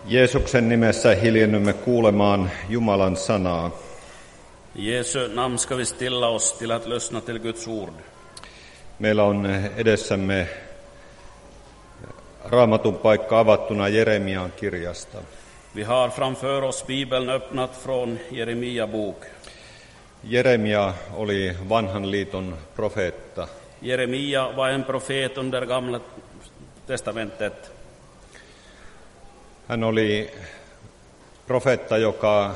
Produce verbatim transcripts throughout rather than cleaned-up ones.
Jeesuksen nimessä hiljennymme kuulemaan Jumalan sanaa. Jesu namn ska vi stilla oss till att lyssna till Guds ord. Meillä on edessämme Raamatun paikka avattuna Jeremian kirjasta. Vi har framför oss Bibeln öppnat från Jeremia bok. Jeremia oli vanhan liiton profeetta. Jeremia var en profet under Gamla testamentet. Hän oli profeetta, joka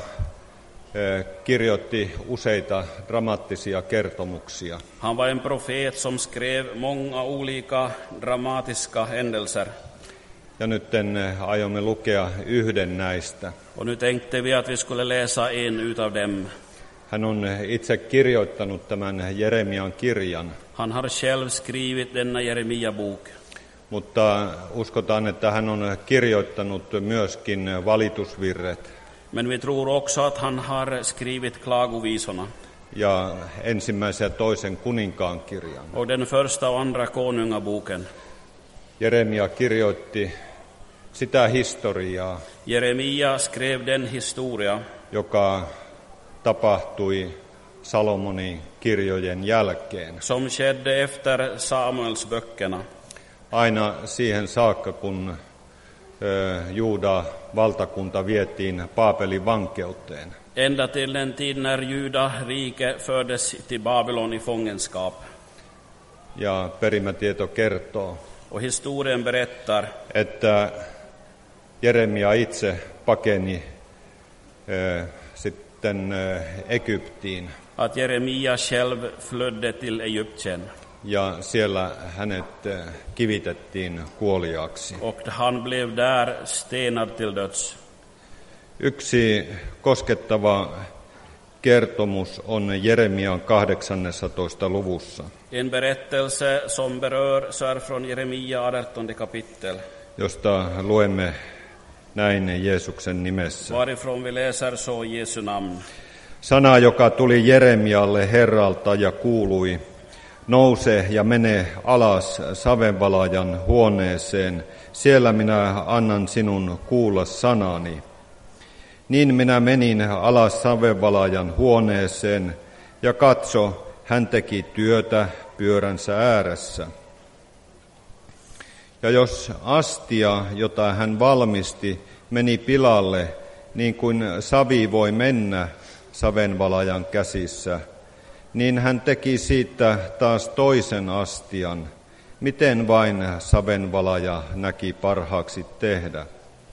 kirjoitti useita dramaattisia kertomuksia. Han var en profet som skrev många olika dramatiska händelser. Ja nyt aiomme lukea yhden näistä. Och nu tänkte vi att vi skulle läsa en utav dem. Hän on itse kirjoittanut tämän Jeremian kirjan. Han har själv skrivit denna Jeremia bok. Mutta uskotaan, että hän on kirjoittanut myöskin valitusvirret. Men vi tror också att han har skrivit klagovisorna. Ja ensimmäisen ja toisen kuninkaan kirjan. Och den första och andra konungaboken. Jeremia kirjoitti sitä historiaa, Jeremia skrev den historia, joka tapahtui Salomonin kirjojen jälkeen. som skedde efter Samuels böckerna. Aina siihen saakka, kun ö, Juuda valtakunta vietiin Baabelin vankeuteen. Ända till den tid när Juda rike fördes till Babylon i fångenskap. Ja perimätieto kertoo, Och historien berättar että Jeremia itse pakeni ö, sitten ö, Egyptiin. att Jeremia själv flydde till Egypten. Ja siellä hänet kivitettiin kuoliaaksi. Och han blev där stenad till döds. Yksi koskettava kertomus on Jeremian kahdeksannessatoista luvussa, En berättelse som berör så är från Jeremia artonde kapitel, josta luemme näin Jeesuksen nimessä. varifrån vi läser så Jesu namn. Sana, joka tuli Jeremialle Herralta ja kuului: nouse ja mene alas savenvalajan huoneeseen, siellä minä annan sinun kuulla sanani. Niin minä menin alas savenvalajan huoneeseen, ja katso, hän teki työtä pyöränsä ääressä. Ja jos astia, jota hän valmisti, meni pilalle, niin kuin savi voi mennä savenvalajan käsissä, niin hän teki siitä taas toisen astian, miten vain savenvalaja näki parhaaksi tehdä.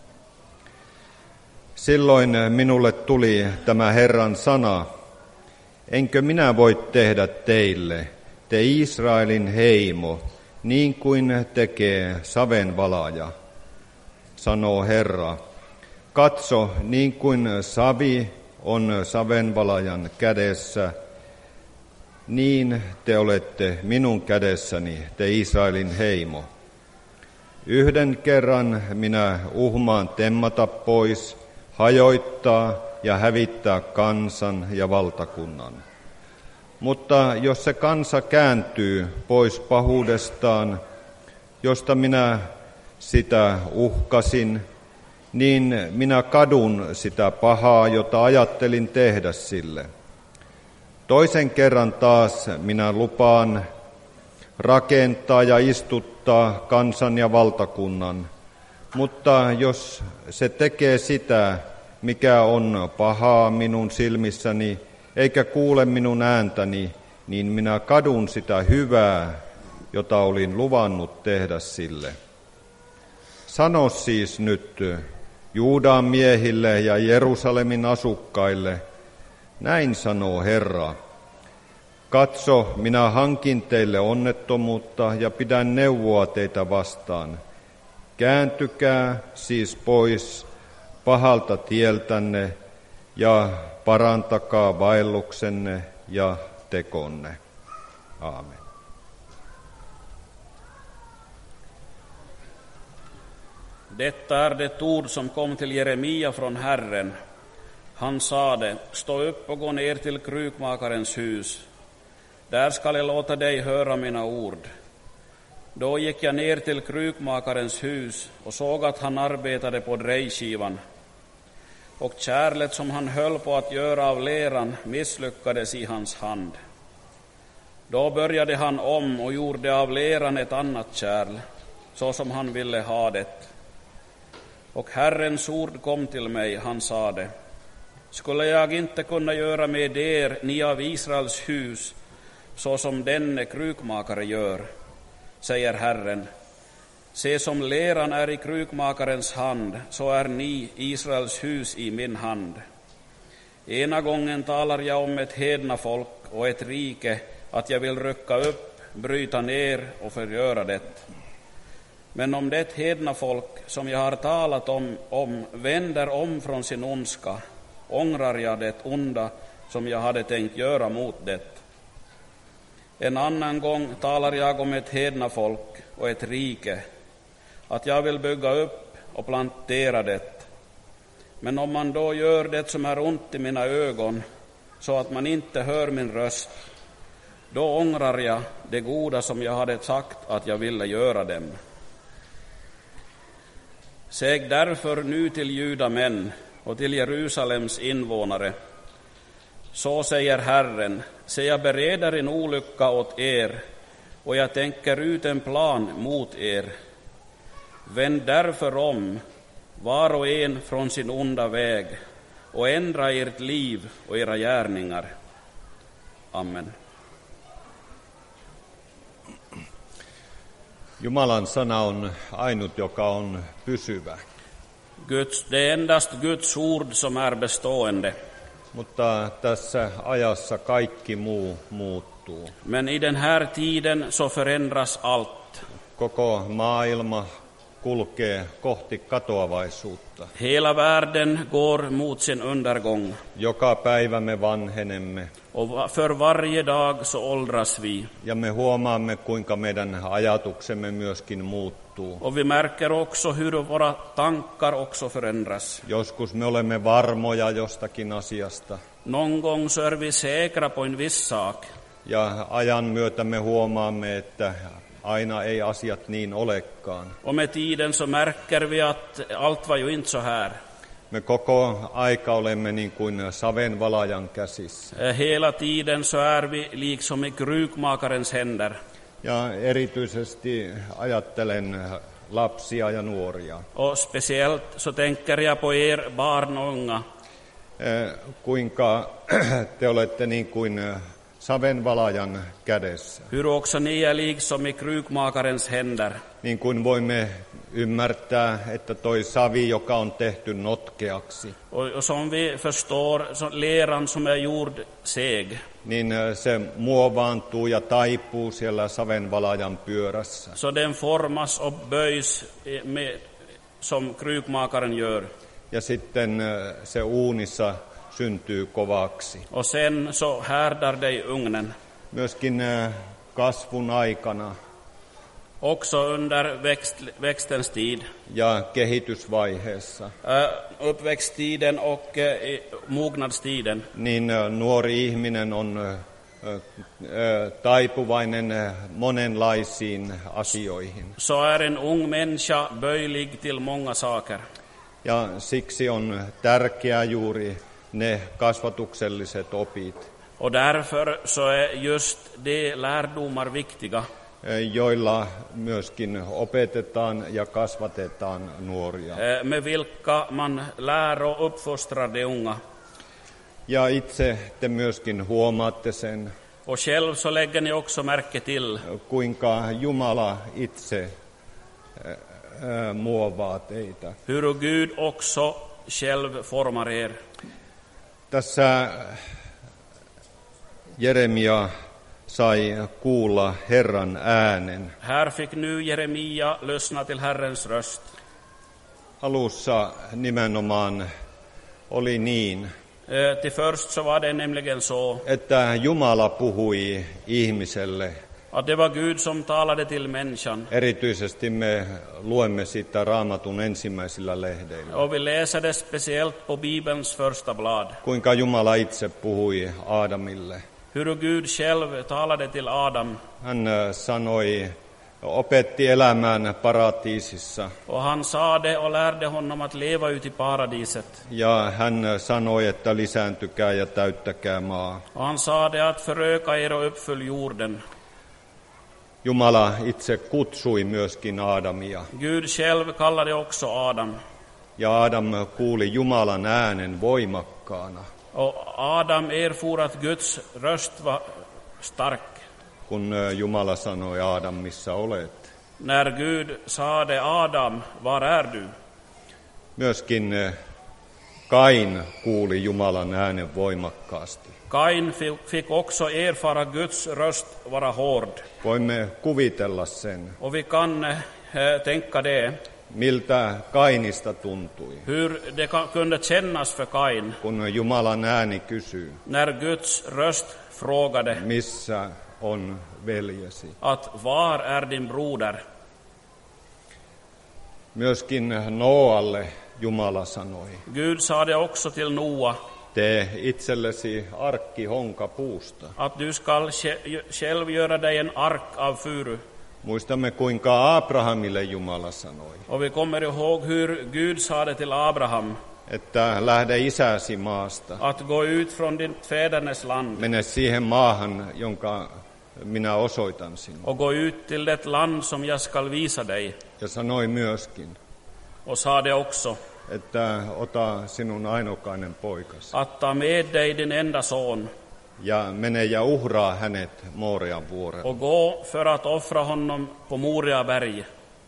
Silloin minulle tuli tämä Herran sana: enkö minä voi tehdä teille, te Israelin heimo, niin kuin tekee savenvalaja, sanoo Herra. Katso, niin kuin savi on savenvalajan kädessä, niin te olette minun kädessäni, te Israelin heimo. Yhden kerran minä uhmaan temmata pois, hajoittaa ja hävittää kansan ja valtakunnan. Mutta jos se kansa kääntyy pois pahuudestaan, josta minä sitä uhkasin, niin minä kadun sitä pahaa, jota ajattelin tehdä sille. Toisen kerran taas minä lupaan rakentaa ja istuttaa kansan ja valtakunnan, mutta jos se tekee sitä, mikä on pahaa minun silmissäni, eikä kuule minun ääntäni, niin minä kadun sitä hyvää, jota olin luvannut tehdä sille. Sano siis nyt Juudan miehille ja Jerusalemin asukkaille: näin sanoo Herra. Katso, minä hankin teille onnettomuutta ja pidän neuvoa teitä vastaan. Kääntykää siis pois pahalta tieltänne ja parantakaa vaelluksenne ja tekonne. Aamen. Detta är det ord som kom till Jeremia från Herren. Han sade: stå upp och gå ner till krukmakarens hus. Där skall jag låta dig höra mina ord. Då gick jag ner till krukmakarens hus och såg att han arbetade på drejskivan. Och kärlet som han höll på att göra av leran misslyckades i hans hand. Då började han om och gjorde av leran ett annat kärl, så som han ville ha det. Och Herrens ord kom till mig, han sade: skulle jag inte kunna göra med er, ni av Israels hus, så som denne krukmakare gör, säger Herren. Se, som leran är i krukmakarens hand, så är ni, Israels hus, i min hand. Ena gången talar jag om ett hedna folk och ett rike, att jag vill rycka upp, bryta ner och förgöra det. Men om det hedna folk som jag har talat om, om vänder om från sin ondska, ångrar jag det onda som jag hade tänkt göra mot det. En annan gång talar jag om ett hedna folk och ett rike, att jag vill bygga upp och plantera det. Men om man då gör det som är ont i mina ögon, så att man inte hör min röst, då ångrar jag det goda som jag hade sagt att jag ville göra dem. Säg därför nu till judamän och till Jerusalems invånare: så säger Herren, se, jag bereder en olycka åt er, och jag tänker ut en plan mot er. Vänd därför om, var och en från sin onda väg, och ändra ert liv och era gärningar. Amen. Jumalan sana on ainut, joka on pysyvä. Guds, det är endast Guds ord som är bestående. Mutta tässä ajassa kaikki muu muuttuu. Men i den här tiden så förändras allt. Koko maailma kulkee kohti katoavaisuutta. Hela världen går mot sin undergång. Joka päivä me vanhenemme. Och för varje dag så åldras vi. Ja me huomaamme, kuinka meidän ajatuksemme myöskin muuttuu. Och vi märker också hur våra tankar också förändras. Joskus me olemme varmoja jostakin asiasta. Någon gång så är vi säkra på en viss sak. Ja ajan myötä me huomaamme, että aina ei asiat niin olekaan. Och med tiden så märker vi att allt var ju inte så här. Me koko aika olemme niin kuin savenvalajan käsissä. Hela tiden så är vi liksom i krukmakarens händer. Ja erityisesti ajattelen lapsia ja nuoria. Och speciellt så tänker jag på er barn och unga. Eh, kuinka te olette niin kuin savenvalajan kädessä. Hur också ni är liksom i krukmakarens händer. Niin kuin voimme ymmärtää, että toi savi, joka on tehty notkeaksi, Och, och som vi förstår, så leran som är gjord seg, niin se muovaantuu ja taipuu siellä savenvalajan pyörässä. så den formas och böjs med, som krukmakaren gör. Ja sitten se uunissa syntyy kovaksi. Och sen så härdar det i ugnen. Myöskin kasvun aikana Också under växt, växtens tid, ja kehitysvaiheessa, äh, uppväxttiden och äh, mognadstiden, niin nuori ihminen on äh, äh, taipuvainen monenlaisiin asioihin. så är en ung människa böjlig till många saker. Ja siksi on tärkeää juuri ne kasvatukselliset opit, Och därför så är just de lärdomar viktiga, joilla myöskin opetetaan ja kasvatetaan nuoria. med vilka man lär och uppfostrar de unga. Ja itse te myöskin huomaatte sen, Och själv så lägger ni också märke till kuinka Jumala itse muovaa teitä. hur Gud också själv formar er. Tässä Jeremia sai kuulla Herran äänen. Här fick nu Jeremia lyssna till Herrens röst. Alussa nimenomaan oli niin, Till först så var det nämligen så että Jumala puhui ihmiselle. att det var Gud som talade till människan. Erityisesti me luemme sitä Raamatun ensimmäisillä lehdeillä. Och vi läser det speciellt på Bibelns första blad. Kuinka Jumala itse puhui Aadamille. Hur Gud själv talade till Adam. Hän sanoi opetti elämään paratiisissa. Och han sade och lärde honom att leva ut i paradiset. Ja hän sanoi, että lisääntykää ja täyttäkää maa. Och han sade att föröka er och uppfyll jorden. Jumala itse kutsui myöskin Aadamia. Gud själv kallade också Adam. Ja Adam kuuli Jumalan äänen voimakkaana, Och Adam erfor att Guds röst var stark. kun Jumala sanoi, Adam, missä olet. När Gud sade Adam, var är du? Myöskin Kain kuuli Jumalan äänen voimakkaasti. Kain fick också erfara Guds röst vara hård. Voimme kuvitella sen, Och vi kan eh, tänka det, miltä Kainista tuntui, hur det kan, kunde kännas för Kain kun Jumalan ääni kysyy, när Guds röst frågade missä on veljesi. att var är din broder? Myöskin Nooalle Jumala sanoi, Gud sa det också till Noa, tee itsellesi arkki honkapuusta. att du skall själv göra dig en ark av furu. Muistamme, kuinka Abrahamille Jumala sanoi, Och vi kommer ihåg hur Gud sa det till Abraham, että lähde isäsi maasta, att gå ut från ditt fädernes land mene siihen maahan, jonka minä osoitan sinulle. och gå ut till det land som jag skall visa dig. Ja sanoi myöskin, Och sa det också, että ota sinun ainokainen poikasi att ta med dig din enda son ja mene ja uhraa hänet Moorian vuorelle. och gå för att offra honom på Moria berg.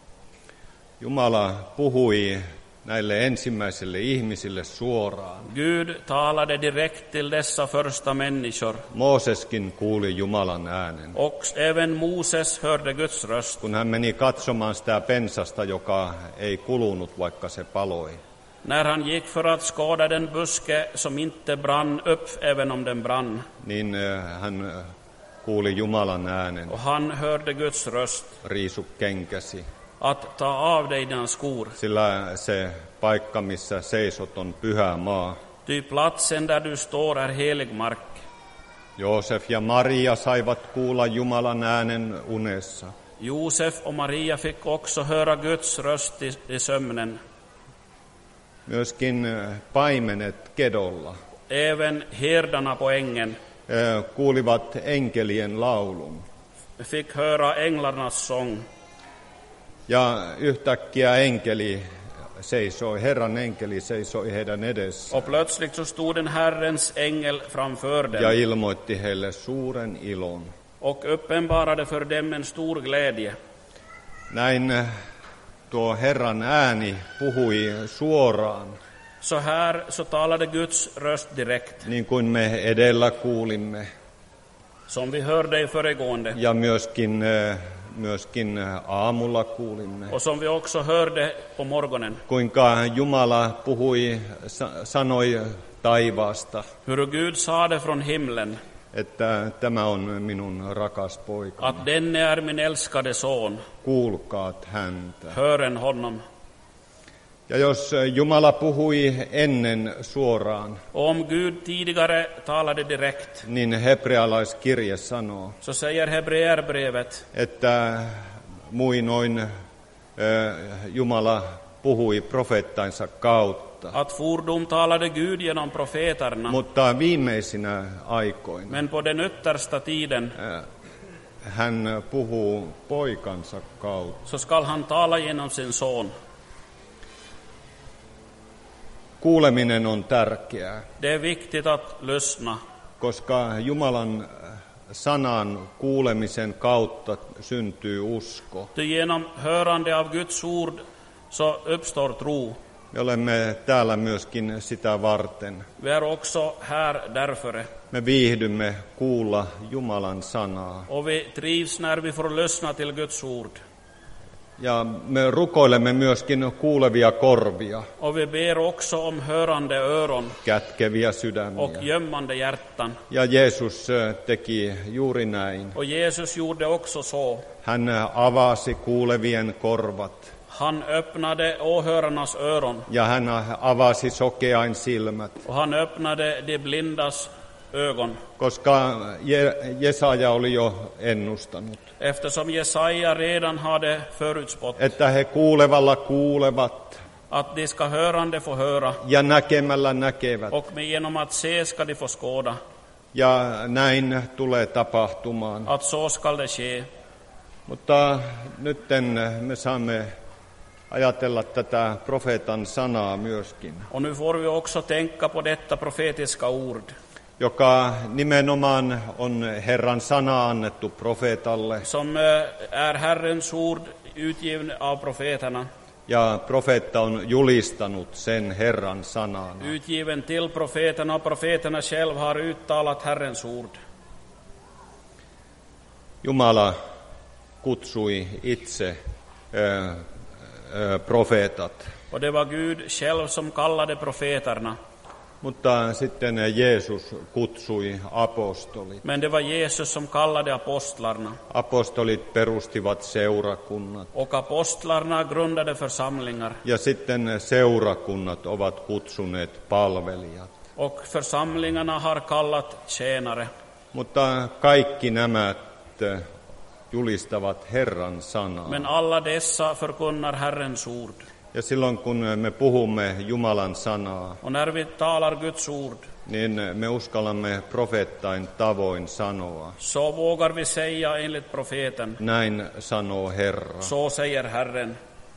Jumala puhui näille ensimmäisille ihmisille suoraan. Gud talade direkt till dessa första människor. Mooseskin kuuli Jumalan äänen, Och även Moses hörde Guds röst kun hän meni katsomaan sitä pensasta, joka ei kulunut, vaikka se paloi. när han gick för att skåda den buske som inte brann upp även om den brann. Niin hän kuuli Jumalan äänen, Och han hörde Guds röst, riisu kenkäsi, att ta av dig dina skor. sillä se paikka, missä seisot, on pyhä maa. Ty platsen där du står är helig mark. Joosef ja Maria saivat kuulla Jumalan äänen unessa. Josef och Maria fick också höra Guds röst i, i sömnen. Myöskin paimenet Kedolla Även herdarna på ängen kuulivat enkelien laulun. fick höra änglarnas sång. Ja yhtäkkiä enkeli seisoi, Herran enkeli seisoi heidän edessä Och plötsligt så stod en Herrens ängel framför ja dem ilmoitti heille suuren ilon. och uppenbarade för dem en stor glädje. Näin tuo Herran ääni puhui suoraan, Så här så talade Guds röst direkt, niin kuin me edellä kuulimme, som vi hörde i föregående ja myöskin, myöskin aamulla kuulimme, och som vi också hörde på morgonen. kuinka Jumala puhui, sanoi taivaasta, Hur Gud sade från himlen että tämä on minun rakas poikani, att denne är min älskade son, kuulkaat häntä. hören honom. Ja jos Jumala puhui ennen suoraan, Och om Gud tidigare talade direkt, niin hebrealaiskirje sanoo, så säger Hebreerbrevet että muinoin Jumala puhui profeettansa kautta. att fordom talade Gud genom profeterna, Mutta viimeisinä aikoina men på den yttersta tiden hän puhuu poikansa kautta. så skall han tala genom sin son. Kuuleminen on tärkeää, Det är viktigt att lyssna, koska Jumalan sanan kuulemisen kautta syntyy usko. ty genom hörande av Guds ord så uppstår tro. Me olemme täällä myöskin sitä varten. Vi är också här därför. Me viihdymme kuulla Jumalan sanaa. Och vi trivs när vi får lyssna till Guds ord. Ja me rukoilemme myöskin kuulevia korvia, Och vi ber också om hörande öron kätkeviä och sydämiä. gömmande hjärtan. Ja Jeesus teki juuri näin. Och Jesus gjorde också så. Hän avasi kuulevien korvat Han öppnade åhörarnas öron ja hän avasi sokeain silmät, och han öppnade de blindas ögon. koska Je- Jesaja oli jo ennustanut. Eftersom Jesaja redan hade förutspått että he kuulevalla kuulevat att de ska hörande få höra ja näkemällä näkevät. och med genom att se ska de få skåda. Ja näin tulee tapahtumaan. Att så skall det ske. Mutta nytten me saamme ajatella tätä profeetan sanaa myöskin, Och nu får vi också tänka på detta profetiska ord, joka nimenomaan on Herran sana annettu profeetalle. som eh, är Herrens ord utgiven av profeterna, Ja profeetta on julistanut sen Herran sanana. utgiven till profeterna, och profeterna själv har uttalat Herrens ord. Jumala kutsui itse ö, ö, profeetat, Och det var Gud själv som kallade profeterna, mutta sitten Jeesus kutsui apostolit. men det var Jesus som kallade apostlarna, Apostolit perustivat seurakunnat och apostlarna grundade församlingar, ja sitten seurakunnat ovat kutsuneet palvelijat. och församlingarna har kallat tjänare. Mutta kaikki nämä julistavat Herran sanaa. Men alla dessa förkunnar Herrens ord. Ja silloin kun me puhumme Jumalan sanaa, Och när vi talar Guds ord, niin me uskallamme profeettain tavoin sanoa. så vågar vi säga enligt profeten, Näin sanoo Herra. så säger Herren.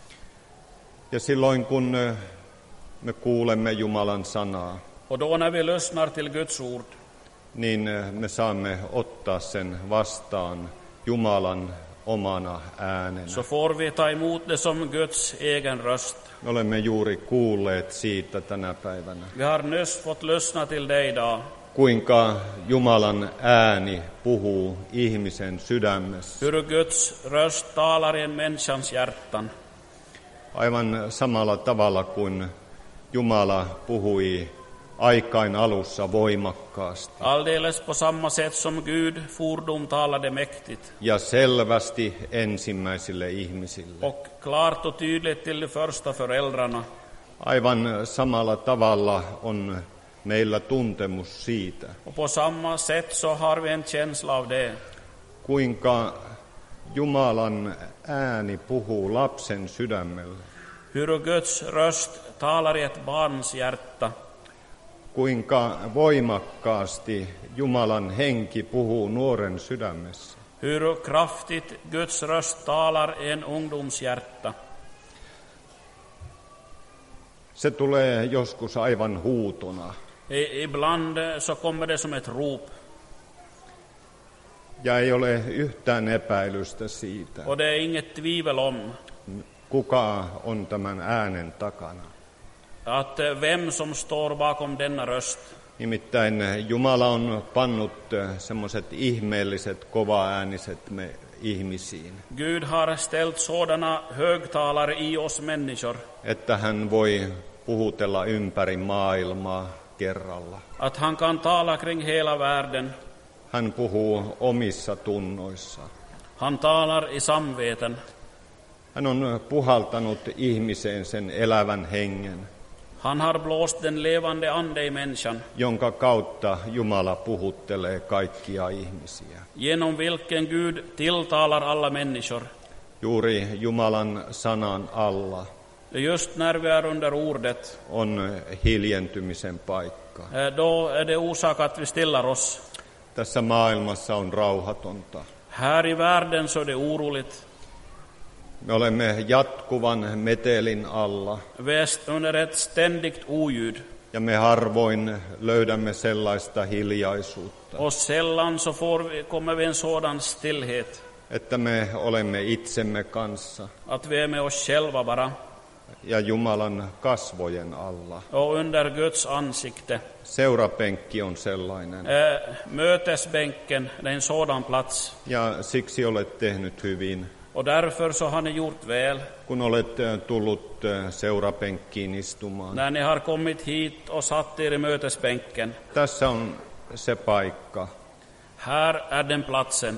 Ja silloin kun me kuulemme Jumalan sanaa, Och då när vi lyssnar till Guds ord, niin me saamme ottaa sen vastaan Jumalan omana äänenä. så får vi ta emot det som Guds egen röst. Me olemme juuri kuulleet siitä tänä päivänä, Vi har nyss fått lyssna till det idag, kuinka Jumalan ääni puhuu ihmisen sydämessä. hur Guds röst talar i en människans hjärtan. Aivan samalla tavalla kuin Jumala puhui aikain alussa voimakkaasti Alldeles på samma sätt som Gud fordom talade mäktigt ja selvästi ensimmäisille ihmisille. och klart och tydligt till de första föräldrarna. Aivan samalla tavalla on meillä tuntemus siitä, Och på samma sätt så har vi en känsla av det. kuinka Jumalan ääni puhuu lapsen sydämelle, Hur Guds röst talar i ett barns hjärta. kuinka voimakkaasti Jumalan henki puhuu nuoren sydämessä. Hur kraftigt Guds röst talar i en ungdoms hjärta. Se tulee joskus aivan huutona. I- Ibland så kommer det som ett rop. Ja ei ole yhtään epäilystä siitä, Och det är inget tvivel om kuka on tämän äänen takana. att eh, vem som står bakom denna röst. Nimittäin Jumala on pannut semmoiset ihmeelliset kovaääniset me ihmisiin, Gud har ställt sådana högtalare i oss människor että hän voi puhutella ympäri maailmaa kerralla. att han kan tala kring hela världen. Hän puhuu omissa tunnoissa. Han talar i samveten. Hän on puhaltanut ihmiseen sen elävän hengen, Han har blåst den levande ande i människan, jonka kautta Jumala puhuttelee kaikkia ihmisiä. genom vilken Gud tilltalar alla människor. Juuri Jumalan sanan alla Just när vi är under ordet, on hiljentymisen paikka. eh, då är det orsak att vi stillar oss. Tässä maailmassa on rauhatonta. Här i världen så är det oroligt. Me olemme jatkuvan metelin alla Vi är under ett ständigt oljud. ja me harvoin löydämme sellaista hiljaisuutta, Och sällan så får vi, kommer vi en sådan stillhet, että me olemme itsemme kanssa att vi är med oss själva bara ja Jumalan kasvojen alla. och under Guds ansikte. Seurapenkki on sellainen Eh, mötesbänken, det är en sådan plats. ja siksi olet tehnyt hyvin, Och därför så har ni gjort väl kun olet eh, tullut eh, seurapenkkiin istumaan. när ni har kommit hit och satt er i mötesbänken. Tässä on se paikka, Här är den platsen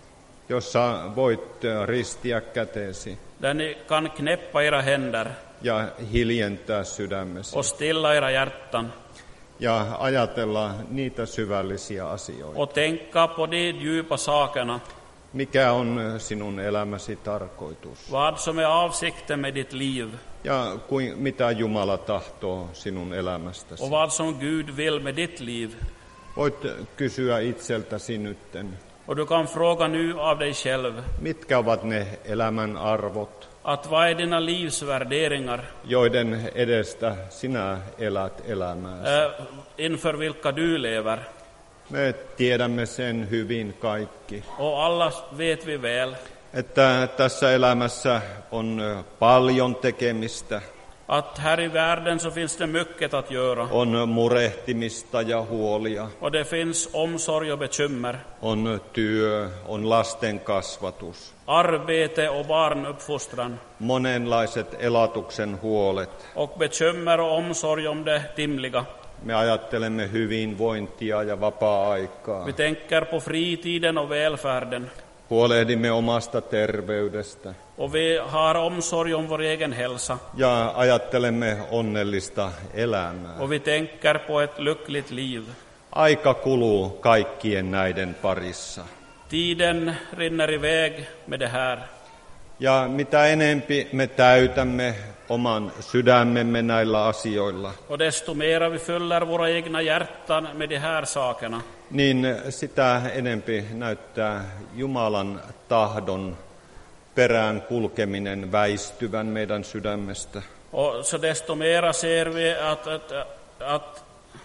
jossa voit eh, ristiä käteesi där ni kan knäppa era händer ja hiljentää sydämesi och stilla era hjärtan ja ajatella niitä syvällisiä asioita, och tänka på de djupa sakerna Mikä on sinun elämäsi tarkoitus? Vad som är avsikten med ditt liv. Ja kuin, mitä Jumala tahtoo sinun elämästäsi? Och vad som Gud vill med ditt liv. Voit kysyä itseltäsi nytten. Och du kan fråga nu av dig själv. Mitkä ovat ne elämän arvot? Att vad är dina livsvärderingar? Joiden edestä sinä elät elämääsi. Äh, inför vilka du lever. Me tiedämme sen hyvin kaikki. Och alla vet vi väl. Että tässä elämässä on paljon tekemistä. Att här i världen så finns det mycket att göra. On murehtimista ja huolia. Och det finns omsorg och bekymmer. On työ, on lasten kasvatus. Arbete och barnuppfostran. Monenlaiset elatuksen huolet. Och bekymmer och omsorg om det dimliga. Me ajattelemme hyvinvointia ja vapaa-aikaa. Vi tänker på fritiden och välfärden. Huolehdimme omasta terveydestä. Och vi har omsorg om vår egen hälsa. Ja ajattelemme onnellista elämää. Och vi tänker på ett lyckligt liv. Aika kuluu kaikkien näiden parissa. Tiden rinner iväg med det här. Ja mitä enempi me täytämme oman sydämemme näillä asioilla, Och desto mer vi fyller våra egna hjärtan med de här sakerna. niin sitä enempi näyttää Jumalan tahdon perään kulkeminen väistyvän meidän sydämestä. Och så desto mera ser vi att, att, att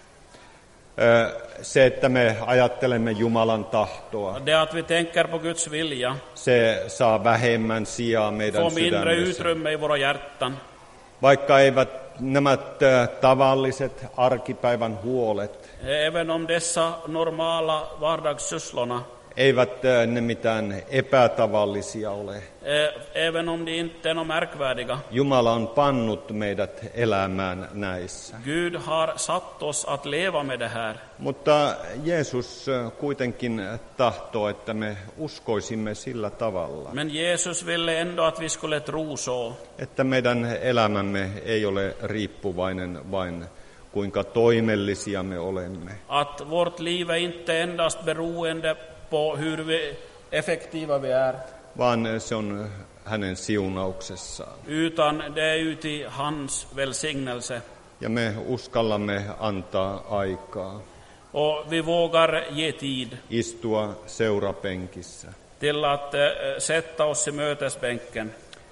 Se, että me ajattelemme Jumalan tahtoa, det att vi tänker på Guds vilja se saa vähemmän sijaa meidän får mindre sydämessä. utrymme i våra hjärtan. Vaikka eivät nämä tavalliset arkipäivän huolet, Även om dessa normala vardagssysslorna, eivät ne mitään epätavallisia ole. även om de inte är något märkvärdiga. Jumala on pannut meidät elämään näissä. Gud har satt oss att leva med det här. Mutta Jeesus kuitenkin tahtoo, että me uskoisimme sillä tavalla, Men Jesus ville ändå att vi skulle tro så. että meidän elämämme ei ole riippuvainen vain kuinka toimellisia me olemme, Att vårt liv är inte endast beroende på hur vi effektiva vi är. vaan se on hänen siunauksessaan. Utan det är uti hans välsignelse. Ja me uskallamme antaa aikaa, Och vi vågar ge tid istua seurapenkissä. till att äh, sätta oss i mötesbänken.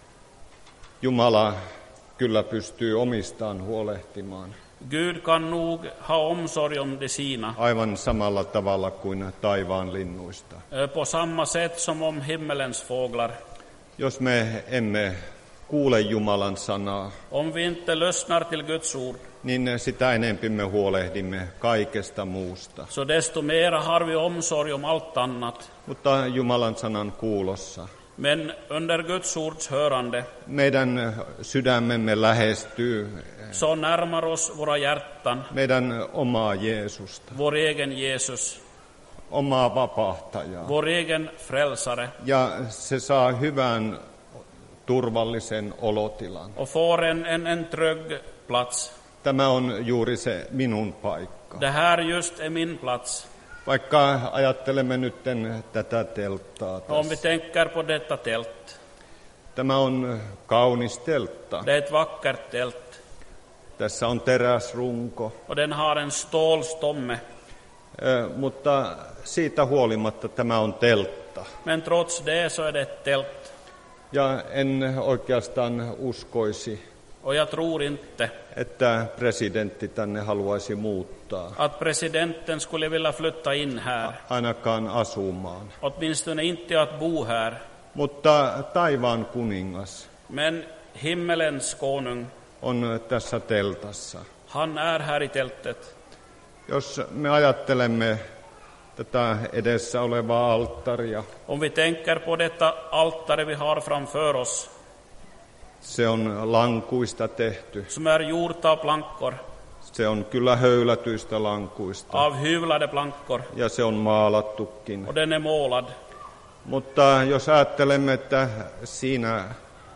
Jumala kyllä pystyy omistaan huolehtimaan Gud kan nog ha omsorg om de sina. aivan samalla tavalla kuin taivaan linnuista. Äh, På samma sätt som om himmelens fåglar. Jos me emme kuule Jumalan sanaa, Om vi inte lyssnar till Guds ord, niin sitä enempi me huolehdimme kaikesta muusta. så desto mera har vi omsorg om allt annat. Mutta Jumalan sanan kuulossa Men under Guds ords hörande meidän sydämemme lähestyy så närmar oss våra hjärtan meidän omaa Jeesusta, vår egen Jesus, omaa vapahtajaa. vår egen frälsare, Ja se saa hyvän, turvallisen olotilan. och får en, en, en trygg plats. Tämä on juuri se minun paikka. Det här just är min plats. Vaikka ajattelemme nytten tätä telttaa Om vi tässä. tänker på detta tält. Tämä on kaunis teltta. Det är ett vackert tält. Tässä on teräsrunko, Och den har en stålstomme. Ö, mutta siitä huolimatta tämä on teltta. Men trots det så är det ett tält. Ja en oikeastaan uskoisi, Och jag tror inte että presidentti tänne haluaisi muuttaa, att presidenten skulle vilja flytta in här. ainakaan asumaan. Åtminstone inte att bo här. Mutta taivaan kuningas Men himmelens konung, on tässä teltassa. han är här i tältet. Jos me ajattelemme tätä edessä olevaa alttaria, Om vi tänker på detta altare vi har framför oss, se on lankuista tehty. som är gjort av plankor, Se on kyllä höylätyistä lankuista av hyvlade plankor, ja se on maalattukin. och den är målad. Mutta jos ajattelemme, että siinä,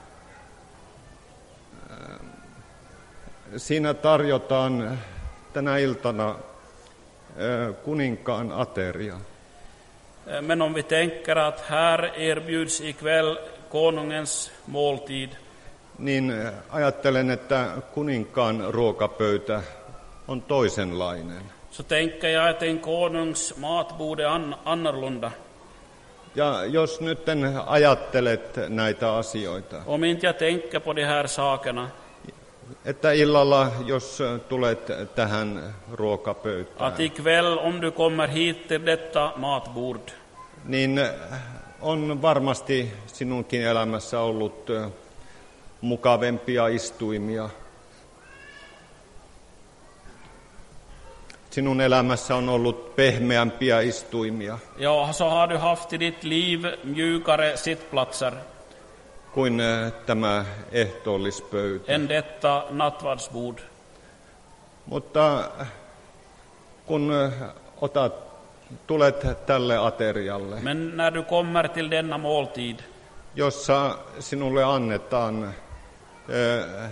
siinä tarjotaan tänä iltana kuninkaan ateria, Men om vi tänker att här erbjuds ikväll konungens måltid, niin ajattelen, että kuninkaan ruokapöytä on toisenlainen. så tänker jag att en konungs matbord är an- annorlunda. Ja jos nyt ajattelet näitä asioita, Om inte jag tänker på de här sakerna, että illalla, jos tulet tähän ruokapöytään, att ikväll om du kommer hit till detta matbord, niin on varmasti sinunkin elämässä ollut mukavempia istuimia. Sinun elämässä on ollut pehmeämpiä istuimia ja, så har du haft i ditt liv mjukare sittplatser kuin tämä ehtoollispöytä. än detta nattvardsbord. Mutta kun otat, tulet tälle aterialle, Men när du kommer till denna måltid, jossa sinulle annetaan ö,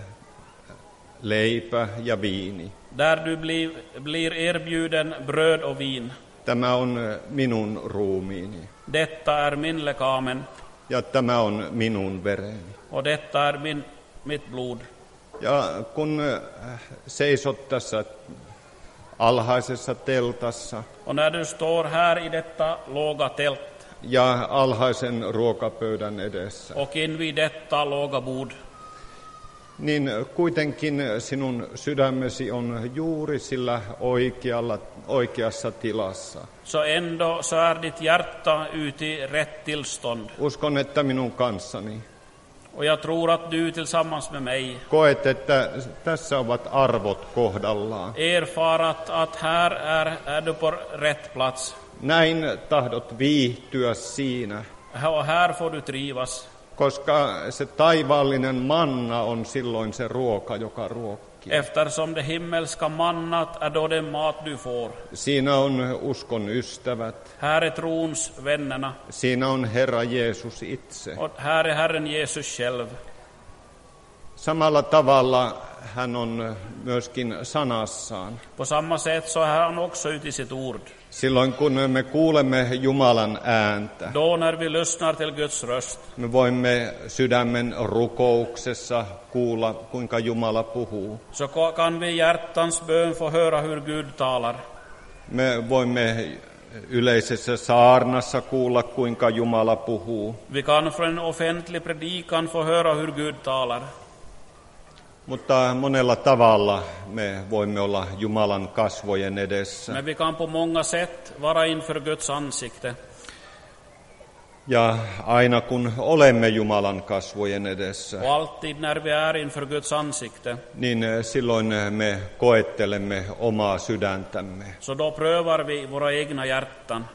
leipä ja viini, där du blir, blir erbjuden bröd och vin, tämä on minun ruumiini detta är min lekamen ja tämä on minun vereni. och detta är min, mitt blod. Ja kun seisot tässä alhaisessa teltassa Och när du står här i detta låga tält ja alhaisen ruokapöydän edessä, och invid detta låga bord, niin kuitenkin sinun sydämesi on juuri sillä oikealla, oikeassa tilassa. så ändå så är ditt hjärta ute i rätt tillstånd. Uskon, että minun kanssani Och jag tror att du tillsammans med mig koet, että tässä ovat arvot kohdallaan. erfar att, att här är, är du på rätt plats. Näin tahdot viihtyä siinä, Och här får du trivas. koska se taivaallinen manna on silloin se ruoka, joka ruokkii. Eftersom det himmelska mannat är då den mat du får. Siinä on uskon ystävät, Här är trons vännerna. siinä on Herra Jeesus itse. Och här är Herren Jesus själv. Samalla tavalla hän on myöskin sanassaan. På samma sätt så är han också ute i sitt ord. Silloin kun me kuulemme Jumalan ääntä, Då när vi lyssnar till Guds röst, me voimme sydämen rukouksessa kuulla, kuinka Jumala puhuu. så kan vi i hjärtans bön få höra hur Gud talar. Me voimme yleisessä saarnassa kuulla, kuinka Jumala puhuu. Vi kan från en offentlig predikan få höra hur Gud talar. Mutta monella tavalla me voimme olla Jumalan kasvojen edessä. Men vi kan på många sätt vara inför Guds ansikte. Ja aina kun olemme Jumalan kasvojen edessä, Och alltid när vi är inför Guds ansikte, niin silloin me koettelemme omaa sydäntämme. så då prövar vi våra egna hjärtan.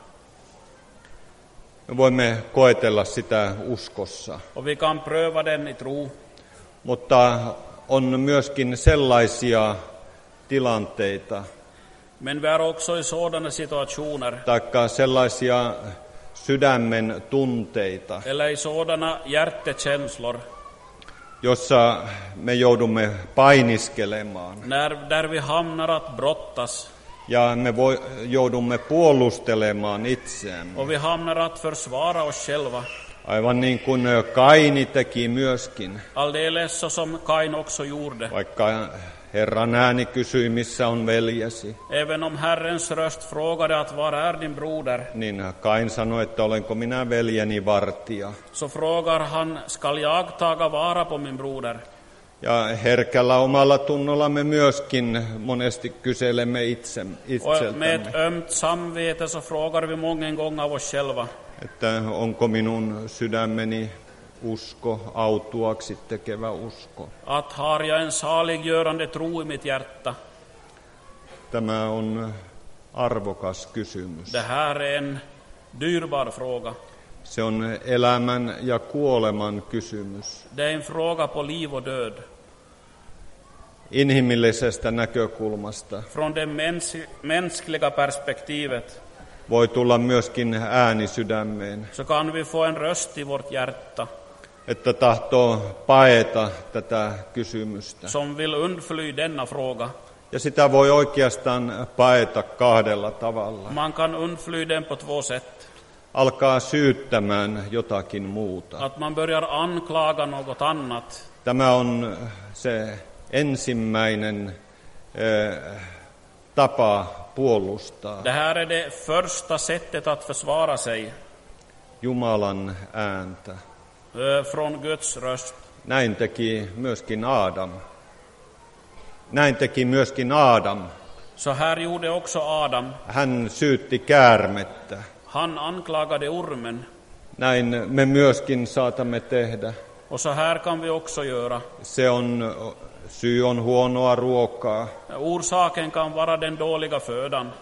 Me voimme koetella sitä uskossa, Och vi kan pröva den i tro. mutta on myöskin sellaisia tilanteita, Men vi är också i sådana situationer, taikka sellaisia sydämen tunteita, eller i sådana hjärtekänslor, jossa me joudumme painiskelemaan när, där vi hamnar att brottas. ja me voi, joudumme puolustelemaan itseämme. Och vi hamnar att försvara oss själva. Aivan niin kuin Kaini teki myöskin, Alldeles så som Kain också gjorde. vaikka Herran ääni kysyi, missä on veljesi, Även om Herrens röst frågade att var är din broder, niin Kain sanoi, että olenko minä veljeni vartija. så frågar han, skall jag taga vara på min broder? Ja herkällä omalla tunnolla me myöskin monesti kyselemme itse, Och med ett itseltämme, ömt samvete så frågar vi många gånger av oss själva, että onko minun sydämeni usko, autuaksi tekevä usko. att har jag en saliggörande tro i mitt hjärta? Tämä on arvokas kysymys. Det här är en dyrbar fråga. Se on elämän ja kuoleman kysymys. Det är en fråga på liv och död. Inhimillisestä näkökulmasta Från det mäns- mänskliga perspektivet voi tulla myöskin ääni sydämeen, så kan vi få en röst i vårt hjärta että tahtoo paeta tätä kysymystä. som vill undfly denna fråga. Ja sitä voi oikeastaan paeta kahdella tavalla. Man kan undfly den på två sätt. alkaa syyttämään jotakin muuta. Att man börjar anklaga något annat. Tämä on se ensimmäinen eh, tapa puolustaa Det här är det första sättet att försvara sig Jumalan ääntä. eh, från Guds röst. Näin teki myöskin Adam. Näin teki myöskin Adam. Så här gjorde också Adam. Hän syytti käärmettä. Han anklagade ormen. Näin me myöskin saatamme tehdä. Och så här kan vi också göra. Se on, syy on huonoa ruokaa. Orsaken kan vara den dåliga födan.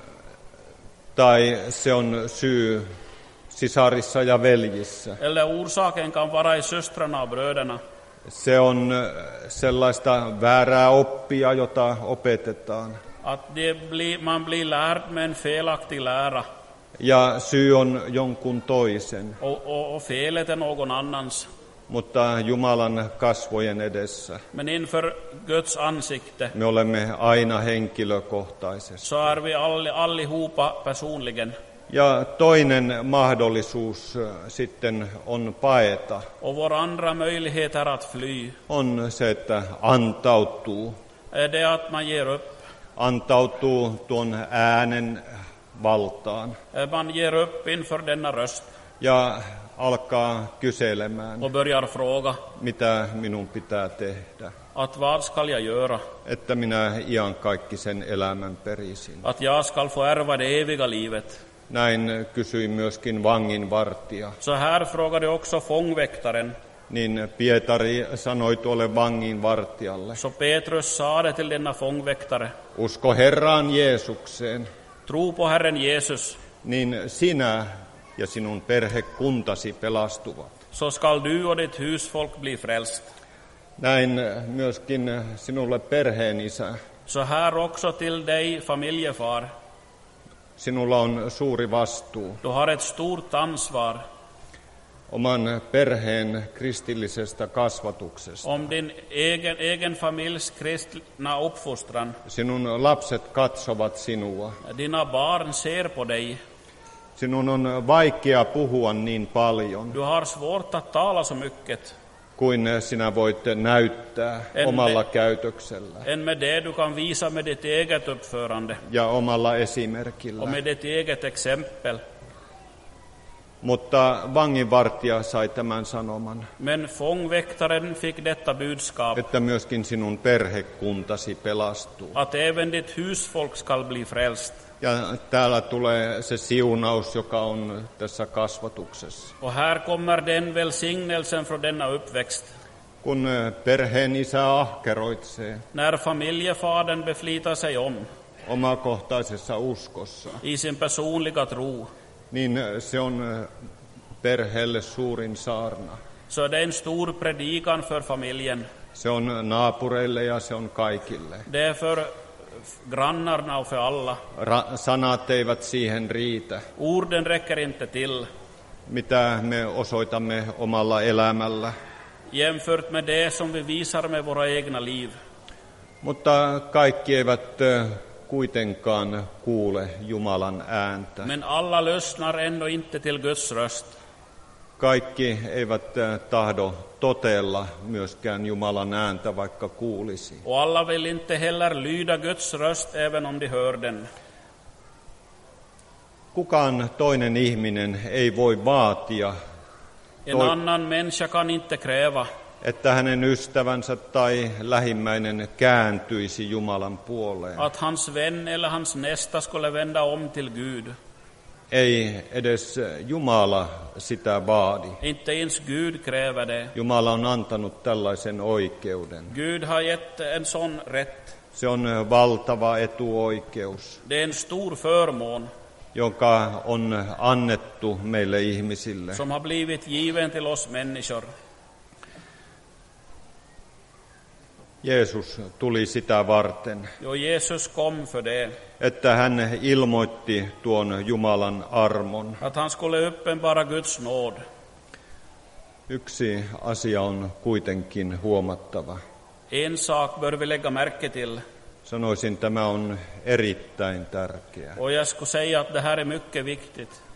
Tai se on syy sisarissa ja veljissä. Eller orsaken kan vara i systrarna och bröderna. Se on sellaista väärää oppia, jota opetetaan. Att det blir, man blir lärd med en felaktig lära. Ja syy on jonkun toisen. Och, och, och felet är någon annans. Mutta Jumalan kasvojen edessä Men inför Guds ansikte me olemme aina henkilökohtaisesti. så är vi all, allihopa personligen. Ja toinen mahdollisuus sitten on paeta. Och vår andra möjlighet är att fly. On se, että antautuu. Är det att man ger upp. Antautuu tuon äänen valtaan. Man ger upp inför denna röst. Ja alkaa kyselemään, Och börjar fråga. mitä minun pitää tehdä. Att vad ska jag göra? Että minä iankaikkisen elämän perisin. Att jag ska få ärva det eviga livet. Näin kysyi myöskin vanginvartija. Så här frågade också fångväktaren. Niin Pietari sanoi tuolle vanginvartijalle, Så Petrus sa det till denna fångväktare. usko Herraan Jeesukseen, Tro på Herren Jesus. niin sinä ja sinun perhekuntasi pelastuvat. Så skall du och ditt husfolk bli frälst. Näin myöskin sinulle perheenisä. Så här också till dig familjefar. Sinulla on suuri vastuu Du har ett stort ansvar oman perheen kristillisestä kasvatuksesta. om din egen, egen familjs kristna uppfostran. Sinun lapset katsovat sinua. Dina barn ser på dig. Sinun on vaikea puhua niin paljon Du har svårt att tala så mycket. kuin sinä voit näyttää En omalla me- käytöksellä Än med det du kan visa med ditt eget uppförande ja omalla och esimerkillä. med ditt eget exempel. Mutta vanginvartija sai tämän sanoman, Men fångväktaren fick detta budskap. että myöskin sinun perhekuntasi pelastuu. Att även ditt husfolk skall bli frälst. Ja täällä tulee se siunaus, joka on tässä kasvatuksessa. Och här kommer den välsignelsen från denna uppväxt. Kun perheen isä ahkeroitsee När familjefadern beflitar sig om omakohtaisessa uskossa, i sin personliga tro, niin se on perheelle suurin saarna. så är det en stor predikan för familjen. Se on naapureille ja se on kaikille. Det är för grannarna och för alla. Ra- sanat eivät siihen riitä, Orden räcker inte till. mitä me osoitamme omalla elämällä. Jämfört med det som vi visar med våra egna liv. Mutta kaikki eivät ö, kuitenkaan kuule Jumalan ääntä. Men alla lyssnar ändå inte till Guds röst. Kaikki eivät ö, tahdo totella myöskään Jumalan ääntä, vaikka kuulisi. Och alla vill inte heller lyda Guds röst även om de hör den. Kukaan toinen ihminen ei voi vaatia, En Toi- annan människa kan inte kräva että hänen ystävänsä tai lähimmäinen kääntyisi Jumalan puoleen. att hans vän eller hans nästa skulle vända om till Gud. Ei edes Jumala sitä vaadi. Inte ens Gud kräver det. Jumala on antanut tällaisen oikeuden. Gud har gett en sån rätt. Se on valtava etuoikeus, Det är en stor förmån joka on annettu meille ihmisille. som har blivit given till oss människor. Jeesus tuli sitä varten, Jo, Jesus kom för det. että hän ilmoitti tuon Jumalan armon. Att han skulle uppenbara Guds nåd. Yksi asia on kuitenkin huomattava. En sak bör vi lägga märke till. Sanoisin, tämä on erittäin tärkeä. Och jag skulle säga att det här är mycket viktigt.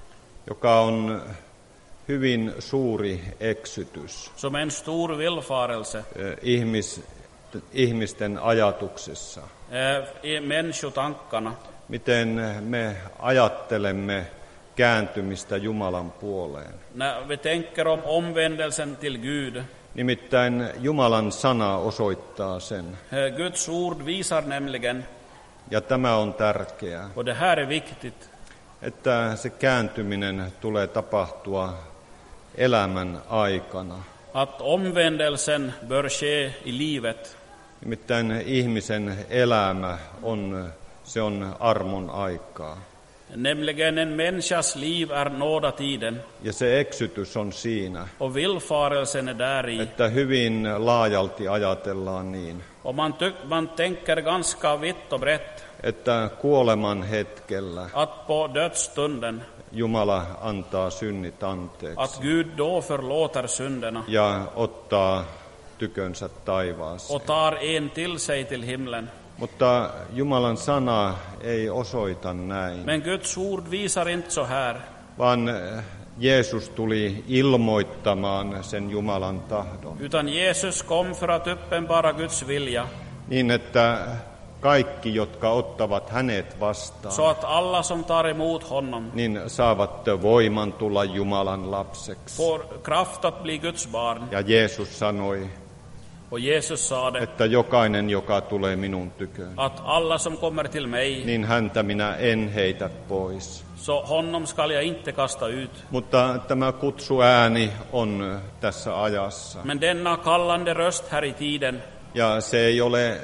joka on hyvin suuri eksytys som en stor villfarelse eh, ihmis, ihmisten ajatuksessa. eh, i människotankarna. Miten me ajattelemme kääntymistä Jumalan puoleen. När vi tänker om omvändelsen till Gud. Nimittäin Jumalan sana osoittaa sen. Eh, Guds ord visar nämligen, Ja tämä on tärkeää, och det här är viktigt, että se kääntyminen tulee tapahtua elämän aikana. att omvändelsen bör ske i livet. Nimittäin ihmisen elämä on, se on armon aikaa. Nämligen en människas liv är nådatiden, Ja se eksytys on siinä, och villfarelsen är där i. että hyvin laajalti ajatellaan niin, Och man, tyck, man tänker ganska vitt och brett että kuoleman hetkellä att på dödsstunden, Jumala antaa synnit anteeksi att Gud då förlåter synderna ja ottaa tykönsä taivaaseen. och tar en till sig till himlen. Mutta Jumalan sana ei osoita näin, Men Guds ord visar inte så här, vaan Jeesus tuli ilmoittamaan sen Jumalan tahdon, utan Jesus kom för att uppenbara Guds vilja, niin että kaikki, jotka ottavat hänet vastaan, så att alla som tar emot honom niin saavat voiman tulla Jumalan lapseksi. får kraft att bli Guds barn. Ja Jeesus sanoi, Och Jesus sa det, että jokainen, joka tulee minun tyköön, att alla som kommer till mig, niin häntä minä en heitä pois. så honom skall jag inte kasta ut. Mutta tämä kutsuääni on tässä ajassa. Men denna kallande röst här i tiden, Ja se ei ole,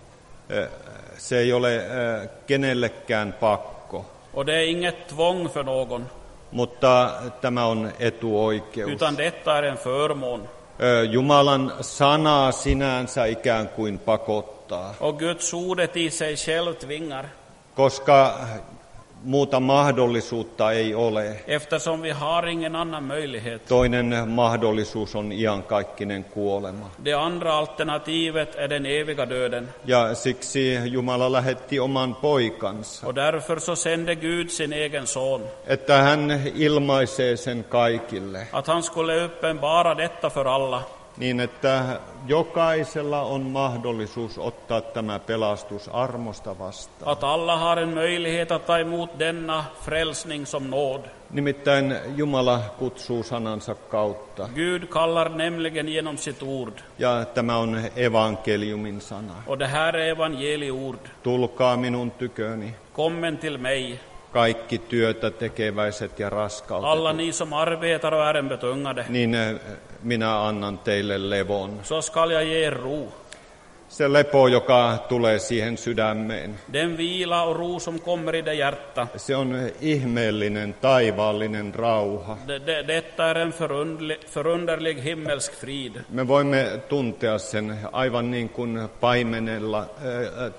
se ei ole kenellekään pakko, och det är inget tvång för någon, mutta tämä on etuoikeus. utan detta är en förmån. Jumalan sana sinänsä ikään kuin pakottaa, Och Guds ordet i sig själv tvingar, koska muuta mahdollisuutta ei ole. eftersom vi har ingen annan möjlighet. Toinen mahdollisuus on iankaikkinen kuolema. Det andra alternativet är den eviga döden. Ja siksi Jumala lähetti oman poikansa, Och därför så sände Gud sin egen son, että hän ilmaisee sen kaikille, att han skulle uppenbara detta för alla, niin että jokaisella on mahdollisuus ottaa tämä pelastus armosta vastaan. att alla har en möjlighet att ta emot denna frälsning som nåd. Nimittäin Jumala kutsuu sanansa kautta, Gud kallar nämligen genom sitt ord, ja tämä on evankeliumin sana. och det här är evangeliord. Tulkaa minun tyköni, Kommen till mig, kaikki työtä tekeväiset ja alla raskautetut, ni som arbetar och är en betungade, niin minä annan teille levon. så skall jag ge er ro. Se lepo, joka tulee siihen sydämeen, Den vila och ro som kommer i det hjärta, se on ihmeellinen, taivaallinen rauha. det, det, detta är en förundlig, förunderlig himmelsk frid. Me voimme tuntea sen aivan niin kuin paimenella, äh,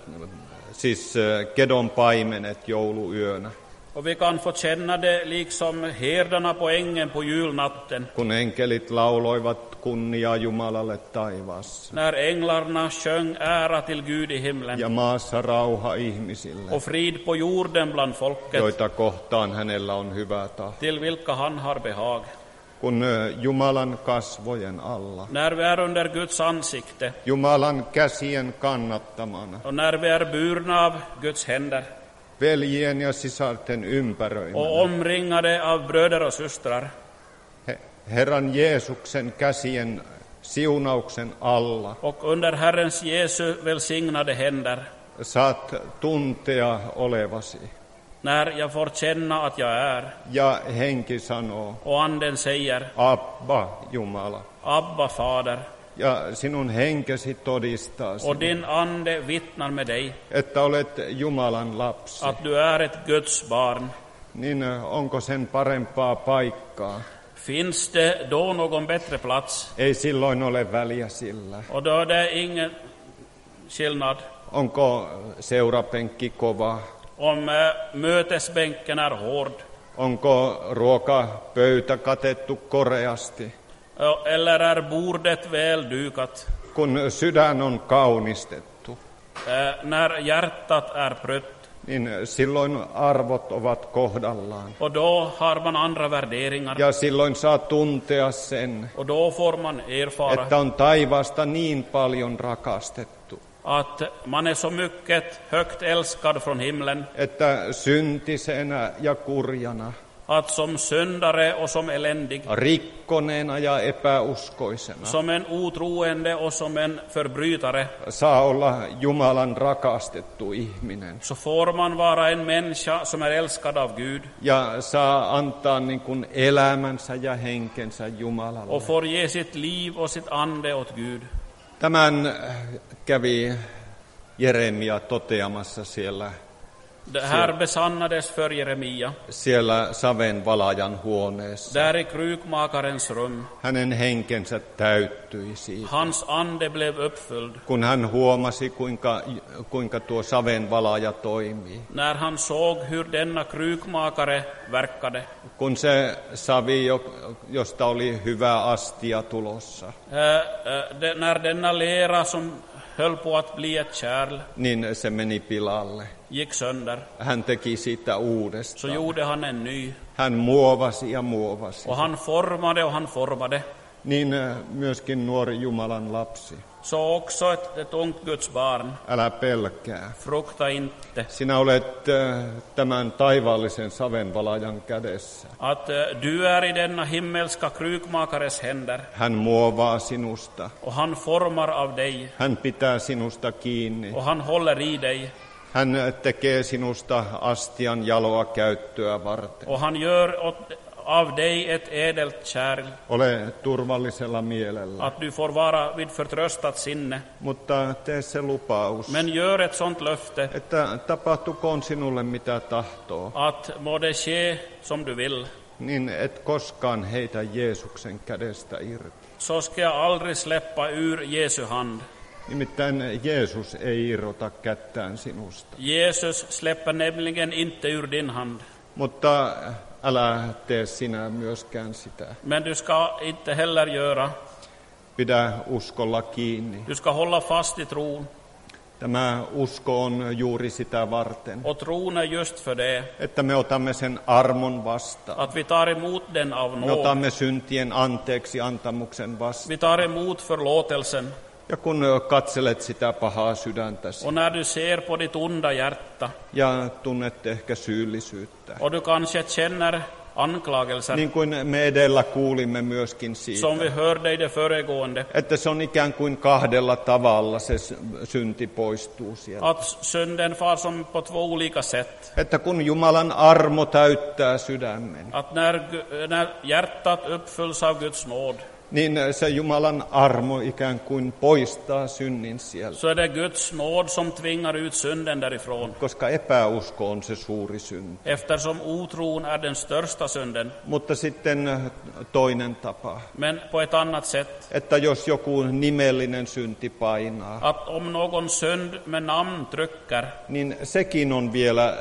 siis äh, kedon paimenet jouluyönä, Och vi kan få känna det liksom herdarna på ängen på julnatten, kun enkelit lauloivat kunniaa Jumalalle taivaassa när änglarna sjöng ära till Gud i himlen ja maassa rauha ihmisille, och frid på jorden bland folket, joita kohtaan hänellä on hyvä tahto. till vilka han har behag. Kun äh, Jumalan kasvojen alla, När vi är under Guds ansikte Jumalan käsien kannattamana, och när vi är burna av Guds händer veljien ja sisarten ympäröimänä, och omringade av bröder och systrar, He- Herran Jeesuksen käsien siunauksen alla, och under Herrens Jesu välsignade händer, saat tuntea olevasi. när jag får känna att jag är, Ja henki sanoo, och anden säger, Abba, Jumala. Abba fader, Ja sinun henkesi todistaa och sinulle, din ande vittnar med dig että olet Jumalan lapsi. att du är ett Guds barn. Niin onko sen parempaa paikkaa? Finns det då någon bättre plats? Ei silloin ole väliä sillä. Och då är det ingen skillnad Onko seurapenkki kova? om eh, mötesbänken är hård, Onko ruokapöytä katettu koreasti? eh, eller är bordet väl dukat, Kun sydän on kaunistettu, eh, när hjärtat är prött, niin silloin arvot ovat kohdallaan. Och då har man andra värderingar. Ja silloin saa tuntea sen, Och då får man erfara että on taivaasta niin paljon rakastettu, att man är så mycket högt älskad från himlen, että syntisenä ja kurjana, att som syndare och som eländig, rikkoneena ja epäuskoisena, som en otroende och som en förbrytare, saa olla Jumalan rakastettu ihminen. så får man vara en människa som är älskad av Gud Ja saa antaa niin kuin elämänsä ja henkensä Jumalalle. och får ge sitt liv och sitt ande åt Gud. Tämän kävi Jeremia toteamassa siellä, Det här besannades för Jeremia, siellä savenvalajan huoneessa. där i krukmakarens rum. Hänen henkensä täyttyi siitä, Hans ande blev uppfylld kun hän huomasi, kuinka, kuinka tuo savenvalaja toimii. när han såg hur denna krukmakare verkade. Kun se savi, josta oli hyvä astia tulossa, Äh, äh, de, när denna lera som höll på att bli ett kärl niin se meni pilalle. gick sönder, Hän teki siitä så uudestaan. gjorde han en ny. Hän muovasi ja muovasi. Och han formade och han formade. Niin myöskin nuori Jumalan lapsi. Så också ett, ett ungt Guds barn. Älä pelkää. Frukta inte. Sinä olet äh, tämän taivaallisen savenvalajan kädessä. Att äh, du är i denna himmelska krukmakares händer. Hän muovaa sinusta. Och han formar av dig. Hän pitää sinusta kiinni. Och han håller i dig. Hän tekee sinusta astian jaloa käyttöä varten. Och han gör åt, av dig ett ädelt kärl. Ole turvallisella mielellä. Att du får vara vid förtröstat sinne. Mutta tee se lupaus, Men gör ett sånt löfte. että tapahtukoon sinulle mitä tahtoo, Att må det ske som du vill. niin et koskaan heitä Jeesuksen kädestä irti. Så ska jag aldrig släppa ur Jesu hand. Nimittäin Jeesus ei irrota kättään sinusta. Jesus släpper nämligen inte ur din hand. Mutta älä tee sinä myöskään sitä. Men du ska inte heller göra. Pidä uskolla kiinni. Du ska hålla fast i tron. Tämä usko on juuri sitä varten, Och tron är just för det. että me otamme sen armon vastaan. Att vi tar emot den av Me nåd. otamme syntien anteeksi antamuksen vastaan. Vi tar emot förlåtelsen. Ja kun katselet sitä pahaa sydäntäsi Och när du ser på ditt onda hjärta. ja tunnet ehkä syyllisyyttä, Och du kanske känner anklagelser. niin kuin me edellä kuulimme myöskin siitä, Som vi hörde i det föregående. että se on ikään kuin kahdella tavalla se synti poistuu sieltä. Att synden far som på två olika sätt. Että kun Jumalan armo täyttää sydämen, Att när, Gu- när hjärtat uppfylls av Guds nåd. niin se Jumalan armo ikään kuin poistaa synnin sieltä. Så är det Guds nåd som tvingar ut synden därifrån. Koska epäusko on se suuri synti. Eftersom otron är den största synden. Mutta sitten toinen tapa, Men på ett annat sätt. että jos joku nimellinen synti painaa, Att om någon synd med namn trycker. niin sekin on vielä,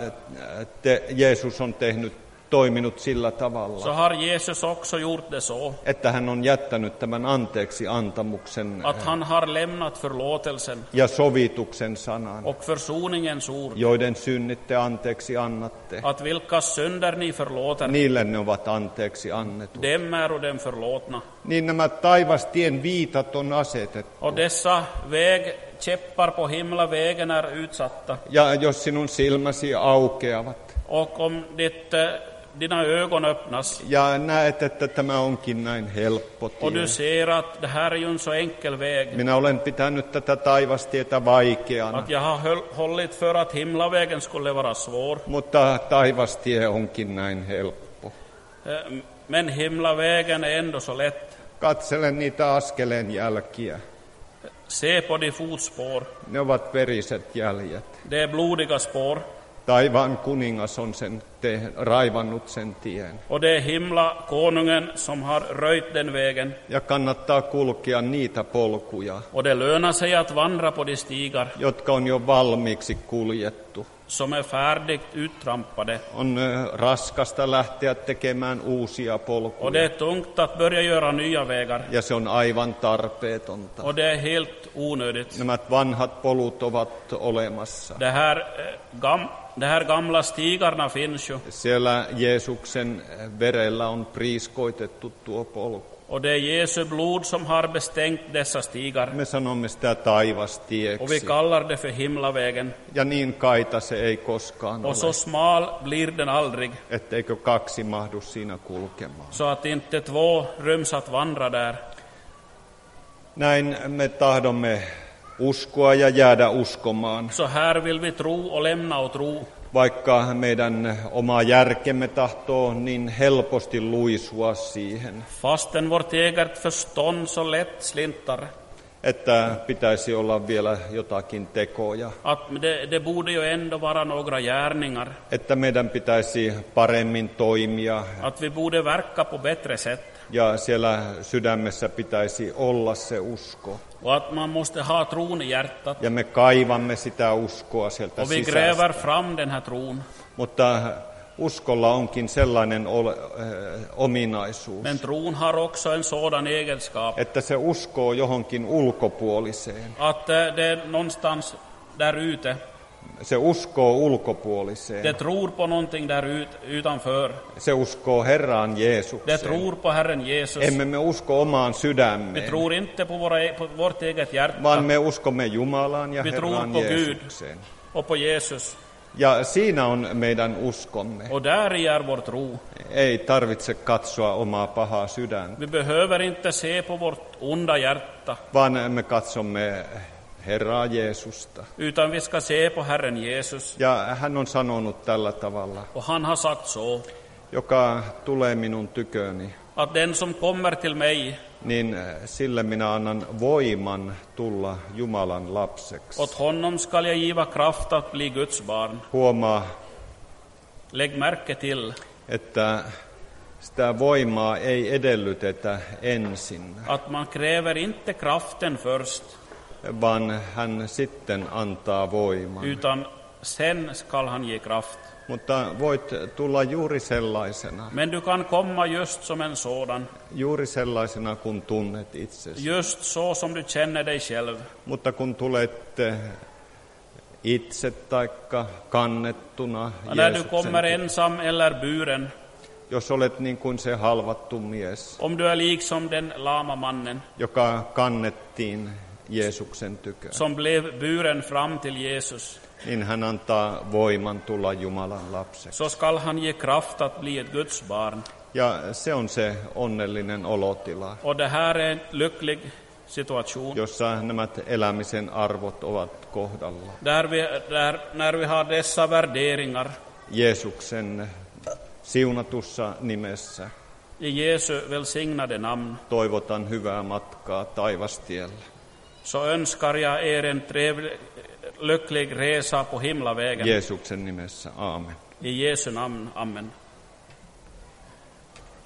te, Jeesus on tehnyt, toiminut sillä Så tavalla, har Jesus också gjort det så. että hän on jättänyt tämän anteeksi antamuksen Att han har lämnat förlåtelsen. ja sovituksen sanan, Och försoningens ord. joiden synnit te anteeksi annatte. Att vilkas synder ni förlåter. Niille ne ovat anteeksi annetut. Dem är och dem förlåtna. Niin nämä taivastien viitat on asetettu. Och dessa väg, käppar på himlavägen är utsatta. Ja jos sinun silmäsi aukeavat Och om ditt, eh, dina ögon öppnas ja näet, että tämä onkin näin helppo och du tie. ser att det här är ju en så enkel väg. Minä olen pitänyt tätä taivastietä vaikeana, Att jag har höll- hållit för att himlavägen skulle vara svår. mutta taivastie onkin näin helppo. Eh, Men himlavägen är ändå så lätt. Katsele niitä askeleen jälkiä. Se på de fotspår. Ne ovat veriset jäljet. Det är blodiga spår. Taivaan kuningas on sen te raivannut sen tien. Och det är himla konungen som har röjt den vägen. Ja kannattaa kulkea niitä polkuja, Och det lönar sig att vandra på de stigar jotka on jo valmiiksi kuljettu. som är färdigt uttrampade. On ö, raskasta lähteä tekemään uusia Och det polkuja. är tungt att börja göra nya vägar. Ja se on aivan tarpeetonta. Och det är helt onödigt. Nämä vanhat polut ovat olemassa. Det här, eh, gam, det här gamla stigarna finns ju. Siellä Jeesuksen verellä on priiskoitettu tuo polku. Och det är Jesu blod som har bestängt dessa stigar. Me sanomme sitä Och vi taivastieksi. kallar det för himlavägen. Ja niin kaita se ei koskaan Och så ole, smal blir den aldrig. etteikö kaksi mahdu siinä kulkemaan. Så att inte två ryms att vandra där. Näin me tahdomme uskoa ja jäädä uskomaan, Så här vill vi tro och lämna och tro. vaikka meidän oma järkemme tahtoo niin helposti luisua siihen, Fastän vårt eget förstånd så lätt slintar. että pitäisi olla vielä jotakin tekoja, Att det, det borde ju ändå vara några gärningar. että meidän pitäisi paremmin toimia Att vi borde verka på bättre sätt. ja siellä sydämessä pitäisi olla se usko. Och att man måste ha tron i hjärtat. Ja me kaivamme sitä uskoa sieltä Och vi sisästä. gräver fram den här tron. Mutta uskolla onkin sellainen ole, äh, ominaisuus, Men tron har också en sådan egenskap. että se uskoo johonkin ulkopuoliseen. Att eh, det är någonstans där ute. Se uskoo ulkopuoliseen. Det tror på någonting där ut, utanför. Se uskoo Herraan Det Jeesukseen. tror på Herren Jesus. Emme me usko omaan Vi sydämeen, tror inte på, våra, på vårt eget hjärta vaan me uskomme Jumalaan ja Vi tror Herraan på Gud. Jeesukseen. och på Jesus. Ja siinä on meidän uskomme. Och där är vår tro. Ei tarvitse katsoa omaa pahaa sydäntä, Vi behöver inte se på vårt onda hjärta, vaan me katsomme Herraa Jeesusta. utan vi ska se på Herren Jesus. Ja hän on sanonut tällä tavalla, Och han har sagt så, joka tulee minun tyköni, att den som kommer till mig, niin sille minä annan voiman tulla Jumalan lapseksi. åt honom skall jag giva kraft att bli Guds barn. Huomaa, Lägg märke till että sitä voimaa ei edellytetä ensin, att man kräver inte kraften först, vaan hän sitten antaa voiman. utan sen skall han ge kraft. Mutta voit tulla juuri sellaisena, Men du kan komma just som en sådan, juuri sellaisena kun tunnet itsesi. just så som du känner dig själv. Mutta kun tulet itse taikka kannettuna Och när du Jeesuksen kommer tykö, ensam eller buren, jos olet niin kuin se halvattu mies, om du är liksom den lama mannen joka kannettiin Jeesuksen tykö, som blev buren fram till Jesus, niin hän antaa voiman tulla Jumalan lapseksi. så skall han ge kraft att bli ett Guds barn. Ja se on se onnellinen olotila, Och det här är en lycklig situation, jossa nämä elämisen arvot ovat kohdalla. där vi, där, när vi har dessa värderingar Jeesuksen siunatussa nimessä i Jesu välsignade namn, toivotan hyvää matkaa taivastiellä. så önskar jag er en trevlig, lycklig resa på himlavägen. Jeesuksen nimessä, aamen. I Jesu namn, amen.